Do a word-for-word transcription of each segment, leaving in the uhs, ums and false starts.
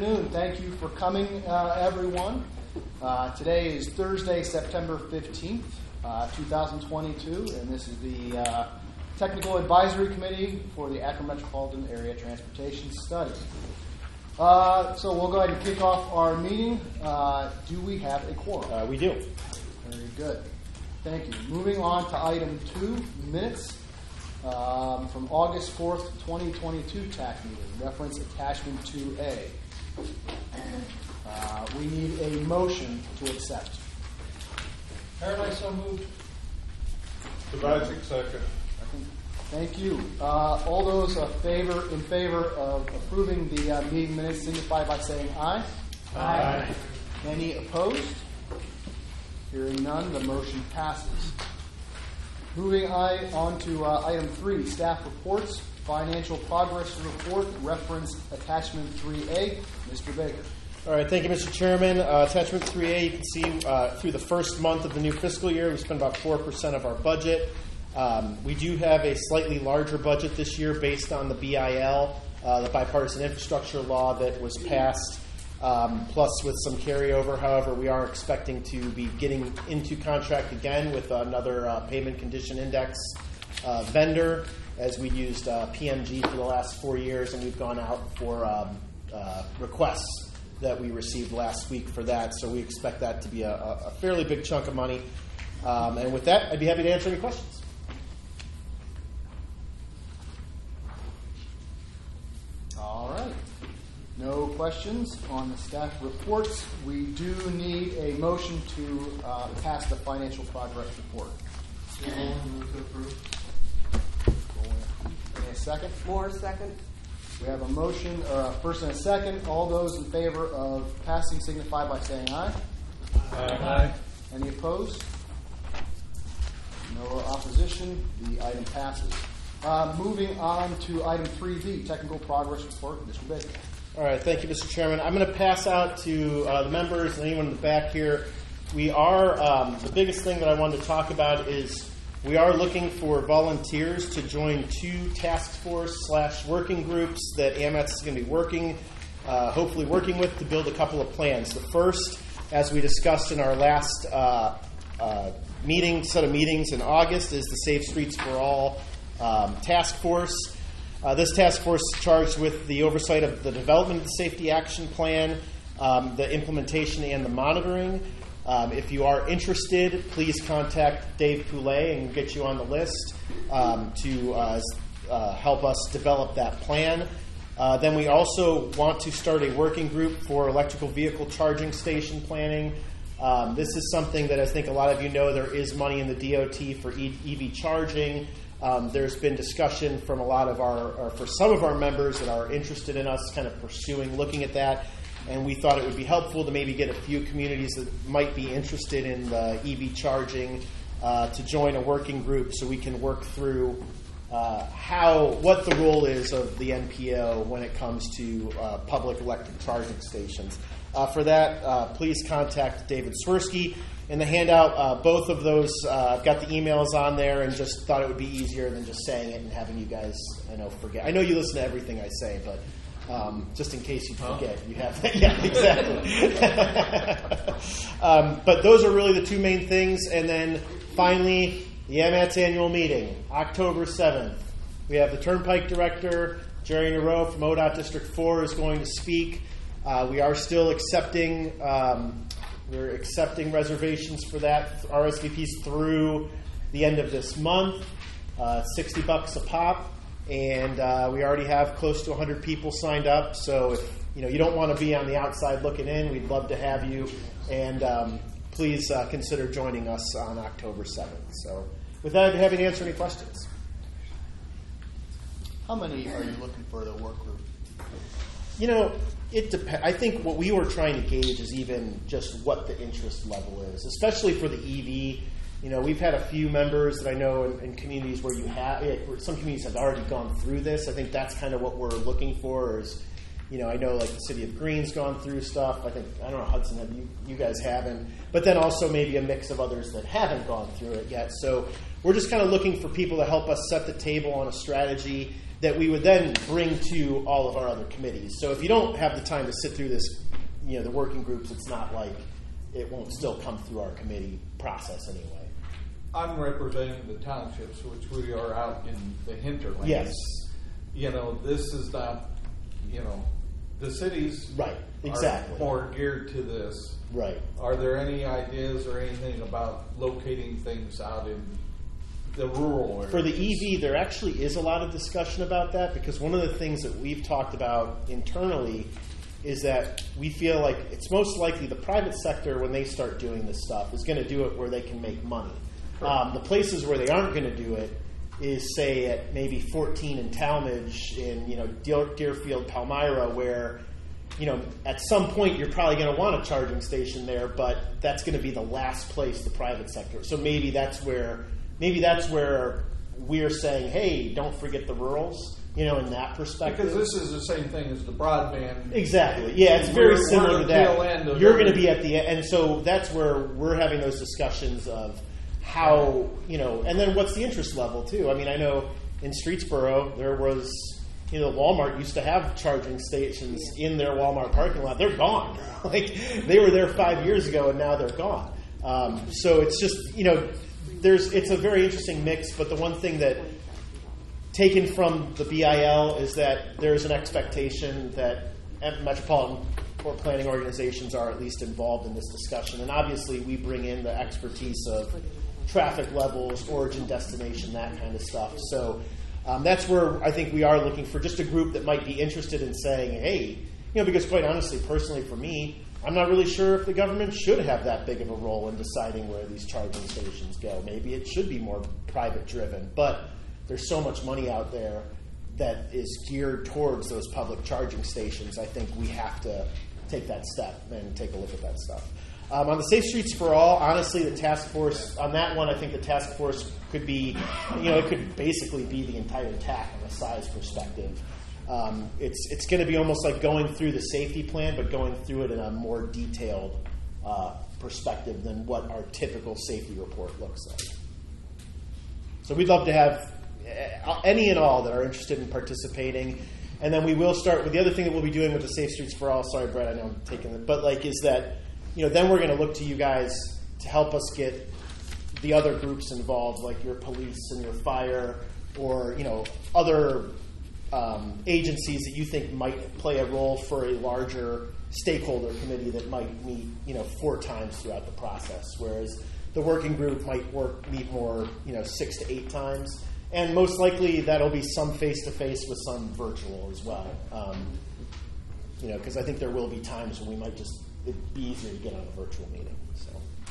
afternoon. Thank you for coming, uh, everyone. Uh, today is Thursday, September fifteenth, uh, two thousand twenty-two, and this is the uh, Technical Advisory Committee for the Akron Metropolitan Area Transportation Study. Uh, so we'll go ahead and kick off our meeting. Uh, do we have a quorum? Uh, we do. Very good. Thank you. Moving on to item two, minutes um, from August fourth, twenty twenty-two T A C meeting, reference attachment two A. Uh, we need a motion to accept. Paradise so moved. Kovacic, second. Thank you. Uh, all those uh, favor in favor of approving the uh, meeting minutes signify by saying aye. Aye. Any opposed? Hearing none, the motion passes. Moving I on to uh, item three, staff reports, financial progress report, reference attachment three A. Mister Baker. All right, thank you, Mister Chairman. Uh, attachment three A, you can see uh, through the first month of the new fiscal year, we spent about four percent of our budget. Um, we do have a slightly larger budget this year based on the B I L, uh, the bipartisan infrastructure law that was passed, um, plus with some carryover. However, we are expecting to be getting into contract again with another uh, payment condition index uh, vendor, as we used uh, P M G for the last four years, and we've gone out for um, uh, requests that we received last week for that. So we expect that to be a, a fairly big chunk of money. Um, and with that, I'd be happy to answer any questions. All right. No questions on the staff reports. We do need a motion to uh, pass the financial progress report. Move to approve. Any a second? More second. We have a motion, or a first and a second. All those in favor of passing signify by saying aye. Aye. Any opposed? No opposition. The item passes. Uh, moving on to item three B, technical progress report. Mister Baker. All right, thank you, Mister Chairman. I'm going to pass out to uh, the members and anyone in the back here. We are, um, the biggest thing that I wanted to talk about is we are looking for volunteers to join two task force slash working groups that A M E T is going to be working, uh, hopefully working with to build a couple of plans. The first, as we discussed in our last uh, uh, meeting, set of meetings in August, is the Safe Streets for All um, task force. Uh, this task force is charged with the oversight of the development of the safety action plan, um, the implementation, and the monitoring. Um, if you are interested, please contact Dave Poulet and get you on the list um, to uh, uh, help us develop that plan. Uh, then we also want to start a working group for electrical vehicle charging station planning. Um, this is something that I think a lot of you know there is money in the D O T for E V charging. Um, there's been discussion from a lot of our, or for some of our members that are interested in us kind of pursuing, looking at that. And we thought it would be helpful to maybe get a few communities that might be interested in the E V charging uh, to join a working group so we can work through uh, how, what the role is of the N P O when it comes to uh, public electric charging stations. Uh, for that, uh, please contact David Swirsky. In the handout, uh, both of those, uh, I've got the emails on there and just thought it would be easier than just saying it and having you guys, I know, forget. I know you listen to everything I say, but um, just in case you forget, you have that. Yeah, exactly. um, but those are really the two main things. And then finally, the A M A T S annual meeting, October seventh. We have the Turnpike Director, Jerry Nero from O D O T District four, is going to speak. Uh, we are still accepting um, we're accepting reservations for that, R S V Ps through the end of this month, uh, sixty bucks a pop, and uh, we already have close to one hundred people signed up. So if you know you don't want to be on the outside looking in, we'd love to have you, and um, please uh, consider joining us on October seventh. So with that, I'd be happy to answer any questions. How many are you looking for the work group? You know, it depends. I think what we were trying to gauge is even just what the interest level is, especially for the E V. You know, we've had a few members that I know in, in communities where you have, some communities have already gone through this. I think that's kind of what we're looking for is, You know, I know like the city of Green's gone through stuff. I think, I don't know, Hudson, have you, you guys haven't. But then also maybe a mix of others that haven't gone through it yet. So we're just kind of looking for people to help us set the table on a strategy that we would then bring to all of our other committees. So if you don't have the time to sit through this, you know, the working groups, it's not like it won't still come through our committee process anyway. I'm representing the townships, which we are out in the hinterlands. Yes. You know, this is not, you know, the cities Right, exactly. are more geared to this. Right. Are there any ideas or anything about locating things out in the rural areas? For the E V, there actually is a lot of discussion about that, because one of the things that we've talked about internally is that we feel like it's most likely the private sector, when they start doing this stuff, is going to do it where they can make money. Um, the places where they aren't going to do it is, say, at maybe fourteen in Talmadge, in you know Deer, Deerfield, Palmyra, where you know at some point you're probably going to want a charging station there, but that's going to be the last place the private sector. So maybe that's where maybe that's where we're saying, hey, don't forget the rurals. You know, in that perspective, Because this is the same thing as the broadband. Exactly. Yeah, it's very We're- similar we're to the that. tail end of You're going to every- be at the end, and so that's where we're having those discussions of how you know, and then what's the interest level too. I mean, I know in Streetsboro there was, you know, Walmart used to have charging stations in their Walmart parking lot. They're gone. Like they were there five years ago, and now they're gone. Um, so it's just you know, there's it's a very interesting mix. But the one thing that taken from the B I L is that there's an expectation that metropolitan or planning organizations are at least involved in this discussion. And obviously we bring in the expertise of traffic levels, origin, destination, that kind of stuff. So um, that's where I think we are looking for just a group that might be interested in saying, hey, you know, because quite honestly, personally for me, I'm not really sure if the government should have that big of a role in deciding where these charging stations go. Maybe it should be more private driven, but there's so much money out there that is geared towards those public charging stations. I think we have to take that step and take a look at that stuff. Um, on the Safe Streets for All, honestly, the task force, on that one, I think the task force could be, you know, it could basically be the entire T A C on a size perspective. Um, it's it's going to be almost like going through the safety plan, but going through it in a more detailed uh, perspective than what our typical safety report looks like. So we'd love to have any and all that are interested in participating. And then we will start with the other thing that we'll be doing with the Safe Streets for All. Sorry, Brett, I know I'm taking it. But like is that, you know, then we're going to look to you guys to help us get the other groups involved, like your police and your fire, or, you know, other um, agencies that you think might play a role for a larger stakeholder committee that might meet, you know, four times throughout the process. Whereas the working group might work meet more, you know, six to eight times. And most likely that'll be some face-to-face with some virtual as well. Um, you know, because I think there will be times when we might just, it'd be easier to get on a virtual meeting. So,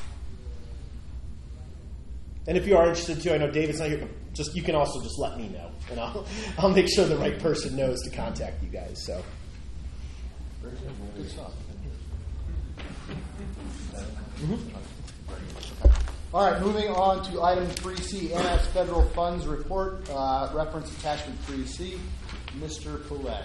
and if you are interested too, I know David's not here, but just, you can also just let me know. And I'll, I'll make sure the right person knows to contact you guys. So, Very good. Good stuff. mm-hmm. All right, moving on to item three C, Annex Federal Funds Report, uh, reference attachment three C, Mister Poulet.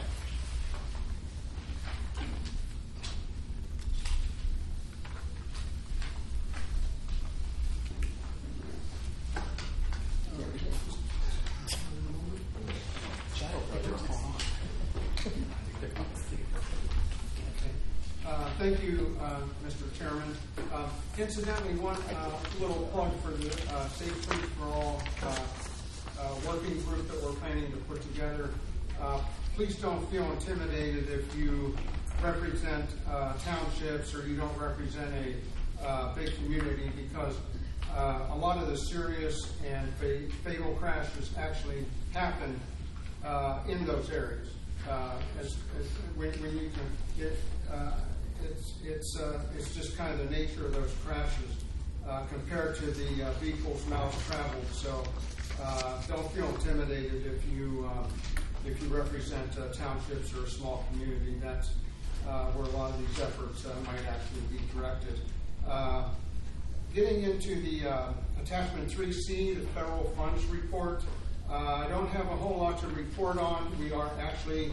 Uh, Thank you, uh, Mister Chairman. Uh, Incidentally, one uh, little plug for the uh, Safe Streets for All uh, uh, working group that we're planning to put together. Uh, Please don't feel intimidated if you represent uh, townships or you don't represent a uh, big community, because uh, a lot of the serious and fa- fatal crashes actually happen uh, in those areas. Uh, as, as when, when you can get, uh, it's it's uh, it's just kind of the nature of those crashes uh, compared to the uh, vehicles miles traveled. So uh, don't feel intimidated if you uh, if you represent uh, townships or a small community. That's uh, where a lot of these efforts uh, might actually be directed. Uh, getting into the uh, attachment three C, the federal funds report. Uh, I don't have a whole lot to report on. We are actually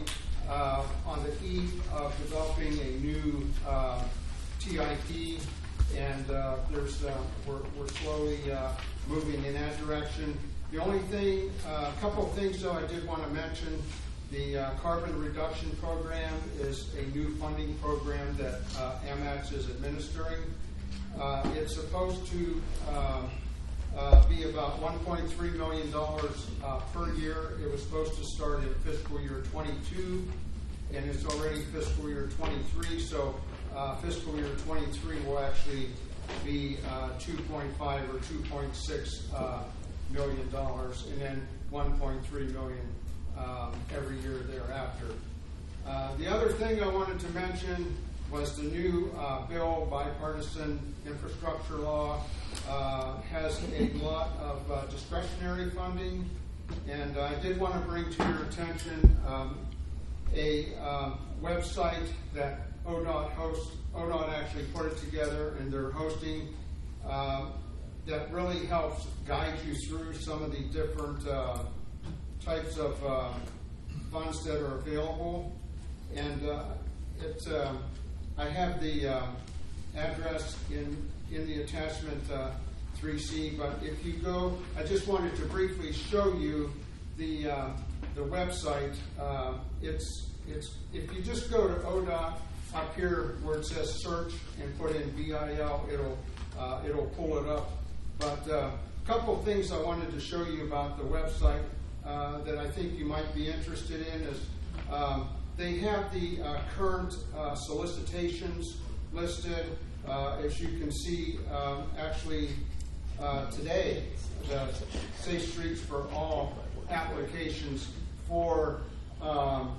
uh, on the eve of developing a new uh, T I P, and uh, there's uh, we're, we're slowly uh, moving in that direction. The only thing, uh, a couple of things though, I did want to mention. The uh, carbon reduction program is a new funding program that uh, AMAX is administering. Uh, it's supposed to uh, uh, be about one point three million dollars uh, per year. It was supposed to start in fiscal year twenty-two, and it's already fiscal year twenty-three, so uh, fiscal year twenty-three will actually be uh, two point five or two point six uh, million dollars, and then one point three million um, every year thereafter. Uh, the other thing I wanted to mention was the new uh, bill, bipartisan infrastructure law, uh, has a lot of uh, discretionary funding, and I did want to bring to your attention um, a um, website that O D O T hosts. O D O T actually put it together, and they're hosting uh, that really helps guide you through some of the different uh, types of uh, funds that are available. And uh, it's, um, I have the uh, address in, in the attachment uh, three C, but if you go, I just wanted to briefly show you the, uh, the website. Uh, it's, it's, if you just go to O D O T, up here where it says search and put in B I L, it'll, uh, it'll pull it up. But uh, a couple of things I wanted to show you about the website uh, that I think you might be interested in is um, they have the uh, current uh, solicitations listed. Uh, as you can see, um, actually uh, today, the Safe Streets for All applications for um,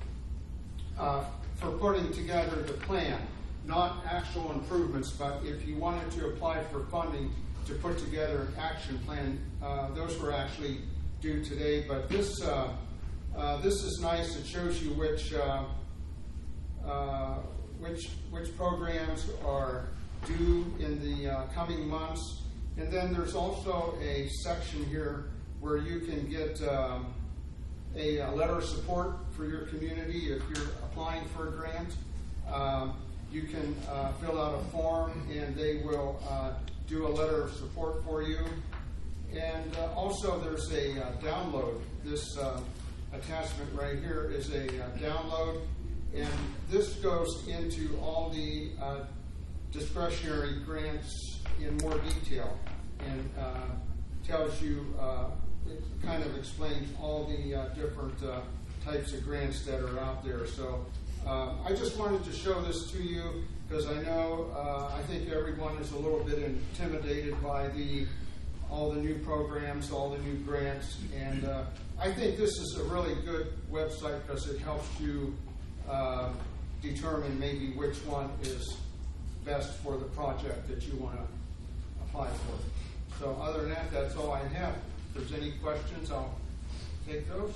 uh, for putting together the plan, not actual improvements, but if you wanted to apply for funding to put together an action plan, uh, those were actually due today. But this uh, uh, this is nice. It shows you which uh, uh, which which programs are due in the uh, coming months, and then there's also a section here where you can get um, a, a letter of support for your community if you're applying for a grant. Um, you can uh, fill out a form, and they will uh, do a letter of support for you. And uh, also there's a uh, download. This uh, attachment right here is a uh, download, and this goes into all the uh, discretionary grants in more detail, and uh, tells you, uh, it kind of explains all the uh, different uh, types of grants that are out there. So uh, I just wanted to show this to you because I know uh, I think everyone is a little bit intimidated by the all the new programs, all the new grants, and uh, I think this is a really good website because it helps you uh, determine maybe which one is best for the project that you want to apply for. So other than that, that's all I have. If there's any questions, I'll take those.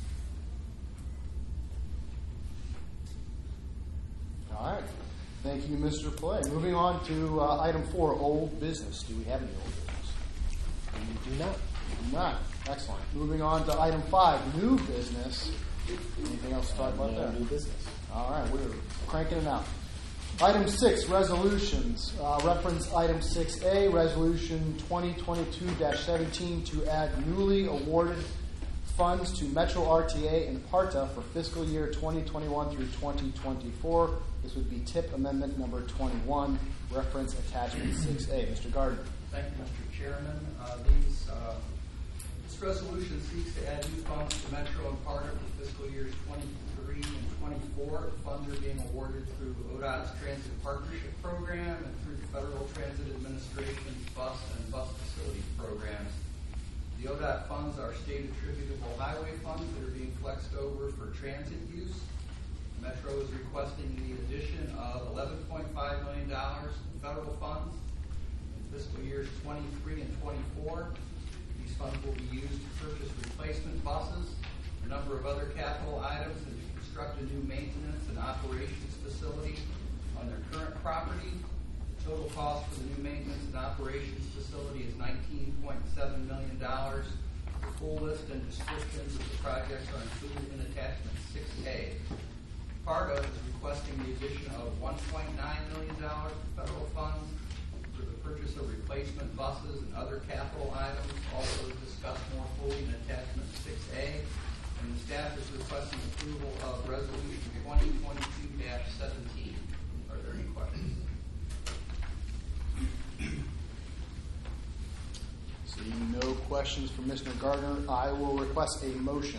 All right. Thank you, Mister Play. Moving on to uh, item four, old business. Do we have any old business? We do not. We do not. Excellent. Moving on to item five, new business. Anything else to talk about No there? new business. All right, we're cranking it out. Item six, resolutions. Uh, reference item six A, resolution twenty twenty-two dash seventeen to add newly awarded funds to Metro R T A and PARTA for fiscal year twenty twenty-one through twenty twenty-four. This would be T I P amendment number twenty-one, reference attachment six A. Mister Gardner. Thank you, Mister Chairman. Uh, these, uh, this resolution seeks to add new funds to Metro and PARTA for fiscal years twenty-three and twenty-four. The funds are being awarded through O D O T's Transit Partnership Program and through the Federal Transit Administration's bus and bus facility programs. The O D O T funds are state attributable highway funds that are being flexed over for transit use. Metro is requesting the addition of eleven point five million dollars in federal funds in fiscal years twenty-three and twenty-four. These funds will be used to purchase replacement buses, a number of other capital items, and to construct a new maintenance and operations facility on their current property. The total cost for the new maintenance and operations facility is nineteen point seven million dollars for full list and descriptions of the projects are included in attachment six A. Part of is requesting the addition of one point nine million dollars in federal funds for the purchase of replacement buses and other capital items, also discussed more fully in attachment six A. And the staff is requesting approval of resolution twenty twenty-two seventeen. Are there any questions? Seeing no questions from Mister Gardner, I will request a motion.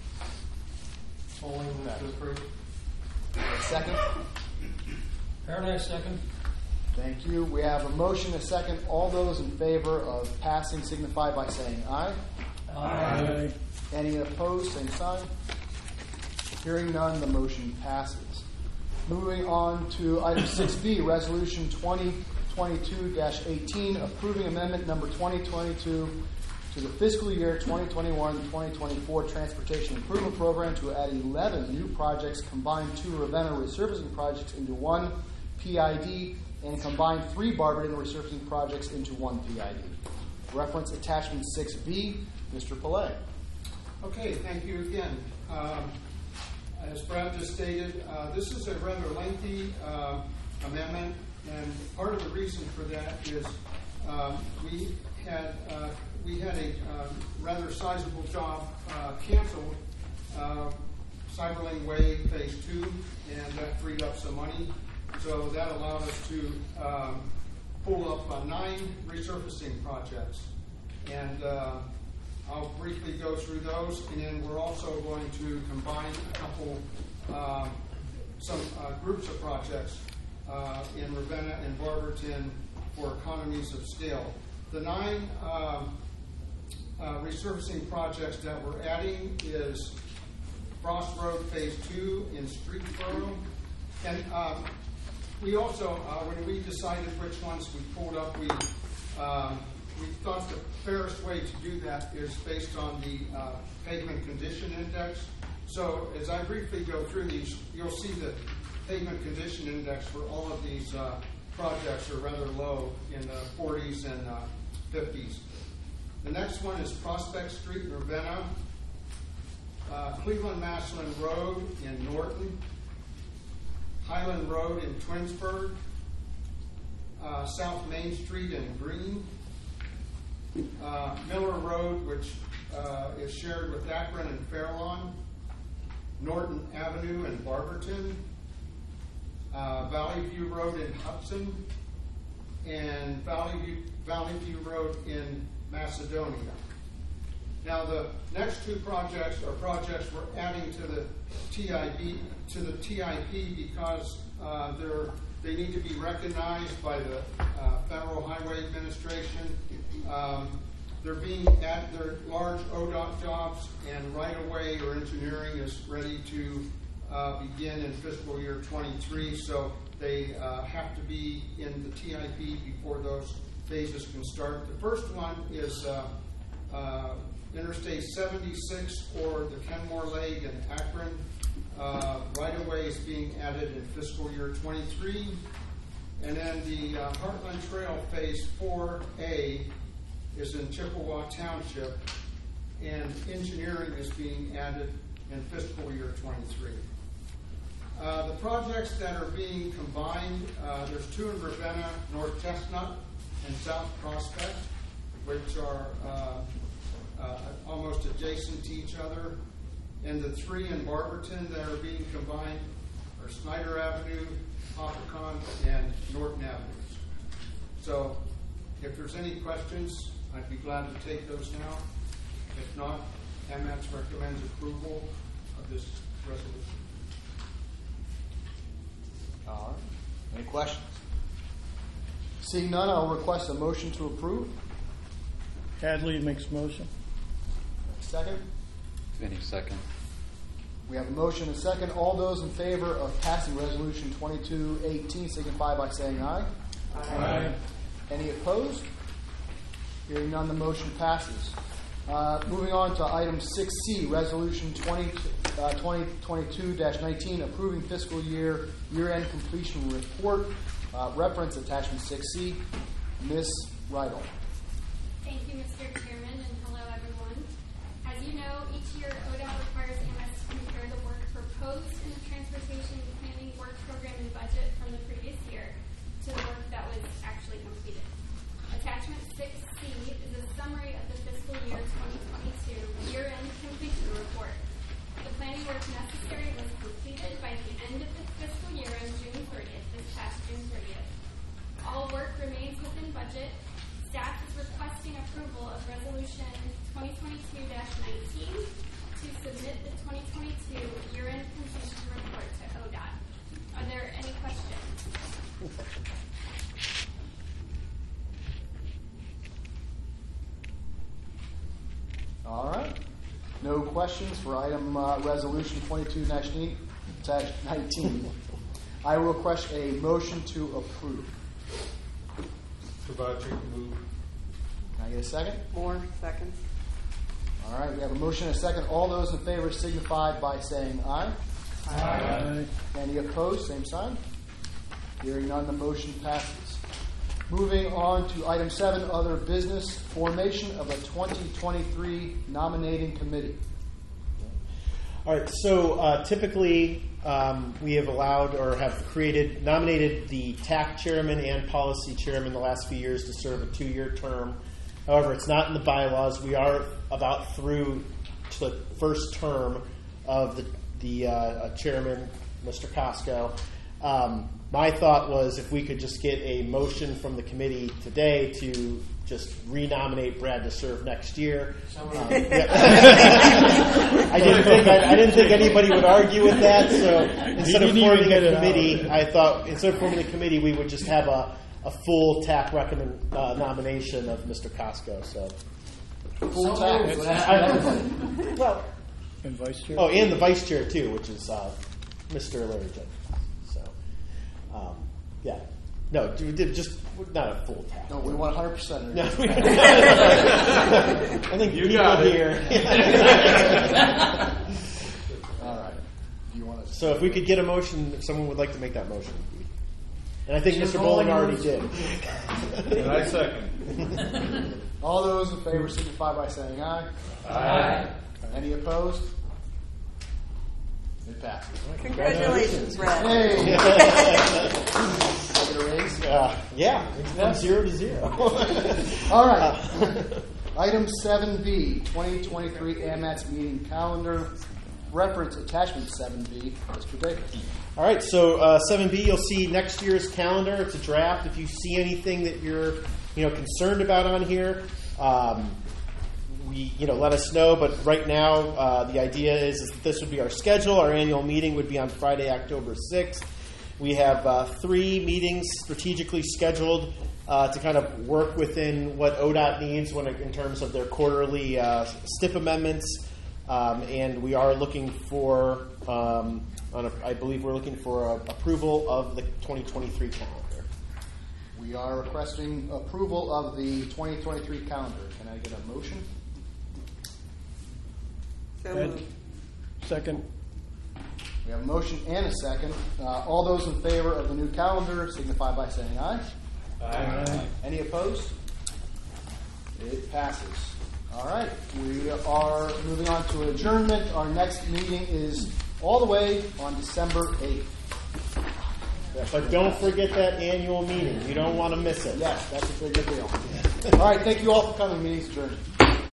Only move to approve. A second. Paradise second. Thank you. We have a motion, a second. All those in favor of passing signify by saying aye. Aye. Any opposed, same sign. Hearing none, the motion passes. Moving on to item six B, resolution twenty twenty-two eighteen, approving amendment number twenty twenty-two to the fiscal year twenty twenty-one twenty twenty-four Transportation Improvement Program to add eleven new projects, combine two Ravenna resurfacing projects into one P I D, and combine three Barberton resurfacing projects into one P I D. Reference attachment six B, Mister Pillay. Okay, thank you again. Um, as Brad just stated, uh, this is a rather lengthy uh, amendment, and part of the reason for that is um, we had uh, we had a uh, rather sizable job uh, canceled, uh, Cyberlane Way Phase Two, and that freed up some money. So that allowed us to um, pull up uh, nine resurfacing projects, and uh, I'll briefly go through those, and then we're also going to combine a couple, uh, some uh, groups of projects uh, in Ravenna and Barberton for economies of scale. The nine um, uh, resurfacing projects that we're adding is Frost Road Phase Two in Streetsboro, and um, we also, uh, when we decided which ones we pulled up, we um, we thought the fairest way to do that is based on the uh, pavement condition index. So as I briefly go through these, you'll see the pavement condition index for all of these uh, projects are rather low in the forties and uh, fifties. The next one is Prospect Street in Ravenna, uh, Cleveland Maslin Road in Norton, Highland Road in Twinsburg, uh, South Main Street in Greene, uh, Miller Road, which uh, is shared with Akron and Fairlawn, Norton Avenue in Barberton, uh, Valley View Road in Hudson, and Valley View, Valley View Road in Macedonia. Now, the next two projects are projects we're adding to the T I B to the T I P because uh, they're they need to be recognized by the uh, Federal Highway Administration. Um, they're being at their large O D O T jobs, and right of way or engineering is ready to uh, begin in fiscal year twenty-three. So they uh, have to be in the T I P before those phases can start. The first one is uh, uh, Interstate seventy-six or the Kenmore Lake in Akron. Uh, right of way is being added in fiscal year twenty-three. And then the uh, Heartland Trail Phase four A is in Chippewa Township, and engineering is being added in fiscal year twenty-three. Uh, the projects that are being combined, uh, there's two in Ravenna, North Chestnut and South Prospect, which are uh, uh, almost adjacent to each other. And the three in Barberton that are being combined are Snyder Avenue, Hopicon, and Norton Avenues. So if there's any questions, I'd be glad to take those now. If not, M A T S recommends approval of this resolution. All right. Any questions? Seeing none, I'll request a motion to approve. Hadley makes motion. Second. Any second. We have a motion and a second. All those in favor of passing resolution twenty-two eighteen signify by saying aye. Aye. Any opposed? Hearing none, the motion passes. Uh, moving on to item six C, resolution twenty twenty-two nineteen, approving fiscal year year-end completion report. Uh, reference attachment six C. Miz Rydell. Thank you, Mister Chairman, and hello, everyone. work necessary was completed by the end of the fiscal year on June thirtieth, this past June thirtieth. All work remains within budget. Staff is requesting approval of Resolution twenty twenty-two dash nineteen to submit the twenty twenty-two year-end completion report to O D O T. Are there any questions? All right. No questions for item uh, resolution twenty-two dash nineteen. I will request a motion to approve. Sabachi, move. Can I get a second? Moore, second. All right. We have a motion and a second. All those in favor signify by saying aye. Aye. Any opposed? Same sign. Hearing none, the motion passes. Moving on to item seven, other business, formation of a twenty twenty-three nominating committee. All right, so uh, typically um, we have allowed or have created, nominated the T A C chairman and policy chairman the last few years to serve a two-year term. However, it's not in the bylaws. We are about through to the first term of the, the uh, chairman, Mister Costco. Um, my thought was if we could just get a motion from the committee today to just renominate Brad to serve next year. Um, yeah. I didn't think I, I didn't think anybody would argue with that. So instead of forming a committee, I thought instead of forming a committee, we would just have a, a full T A C recommend uh, nomination of Mister Costco. So Full tax. well, And vice chair? oh, and the vice chair too, which is uh, Mister Larry Jenkins. So um, yeah, no, d- d- just not a full T A C. No, we want one hundred percent. No, we- I think You people got it. here. All right. Do you want to? So if we could get a motion, if someone would like to make that motion. And I think Mister Bowling already did. And I second. All those in favor signify by saying aye. Aye. Any opposed? It passes. Congratulations, Brad. Hey! Get a raise? Uh, yeah, it's from zero to zero. All right. Item seven B, twenty twenty-three A M A T S meeting calendar. Reference attachment seven B. Mister Davis. All right, so uh, seven B, you'll see next year's calendar. It's a draft. If you see anything that you're, you know, concerned about on here, um, we, you know, let us know. But right now, uh, the idea is, is that this would be our schedule. Our annual meeting would be on Friday, October sixth. We have uh, three meetings strategically scheduled uh, to kind of work within what O D O T needs when it, in terms of their quarterly uh, S T I P amendments. Um, and we are looking for, um, on a, I believe we're looking for a, approval of the twenty twenty-three calendar. We are requesting approval of the twenty twenty-three calendar. Can I get a motion? So Ed. moved. Second. We have a motion and a second. Uh, all those in favor of the new calendar signify by saying aye. Aye. Any opposed? It passes. All right. We are moving on to adjournment. Our next meeting is all the way on December eighth. But don't forget that annual meeting. You don't want to miss it. Yes, that's a big deal. All right. Thank you all for coming. Meeting's adjourned.